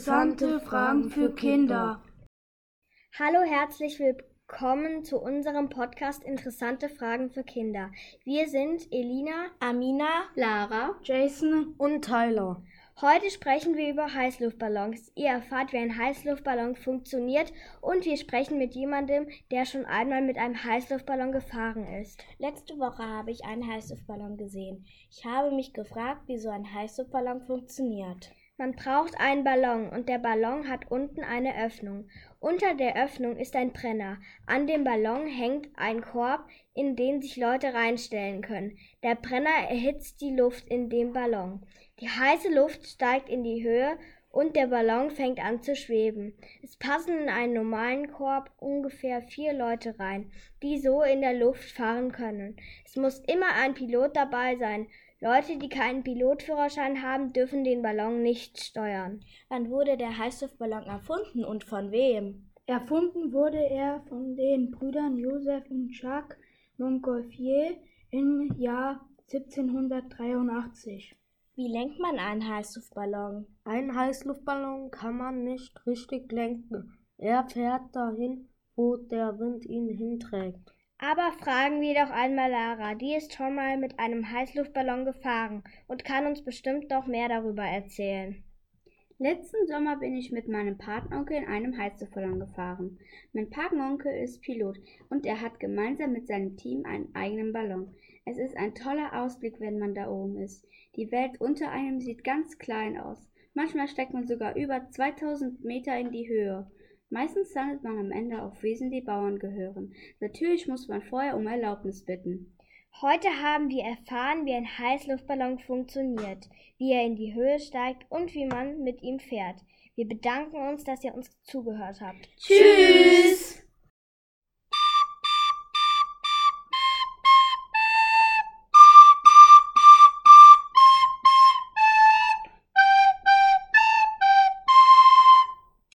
Interessante Fragen für Kinder. Hallo, herzlich willkommen zu unserem Podcast Interessante Fragen für Kinder. Wir sind Elina, Amina, Lara, Jason und Tyler. Heute sprechen wir über Heißluftballons. Ihr erfahrt, wie ein Heißluftballon funktioniert und wir sprechen mit jemandem, der schon einmal mit einem Heißluftballon gefahren ist. Letzte Woche habe ich einen Heißluftballon gesehen. Ich habe mich gefragt, wie so ein Heißluftballon funktioniert. Man braucht einen Ballon und der Ballon hat unten eine Öffnung. Unter der Öffnung ist ein Brenner. An dem Ballon hängt ein Korb, in den sich Leute reinstellen können. Der Brenner erhitzt die Luft in dem Ballon. Die heiße Luft steigt in die Höhe und der Ballon fängt an zu schweben. Es passen in einen normalen Korb ungefähr 4 Leute rein, die so in der Luft fahren können. Es muss immer ein Pilot dabei sein. Leute, die keinen Pilotführerschein haben, dürfen den Ballon nicht steuern. Wann wurde der Heißluftballon erfunden und von wem? Erfunden wurde er von den Brüdern Joseph und Jacques Montgolfier im Jahr 1783. Wie lenkt man einen Heißluftballon? Einen Heißluftballon kann man nicht richtig lenken. Er fährt dahin, wo der Wind ihn hinträgt. Aber fragen wir doch einmal Lara, die ist schon mal mit einem Heißluftballon gefahren und kann uns bestimmt noch mehr darüber erzählen. Letzten Sommer bin ich mit meinem Patenonkel in einem Heißluftballon gefahren. Mein Patenonkel ist Pilot und er hat gemeinsam mit seinem Team einen eigenen Ballon. Es ist ein toller Ausblick, wenn man da oben ist. Die Welt unter einem sieht ganz klein aus. Manchmal steigt man sogar über 2000 Meter in die Höhe. Meistens landet man am Ende auf Wiesen, die Bauern gehören. Natürlich muss man vorher um Erlaubnis bitten. Heute haben wir erfahren, wie ein Heißluftballon funktioniert, wie er in die Höhe steigt und wie man mit ihm fährt. Wir bedanken uns, dass ihr uns zugehört habt. Tschüss!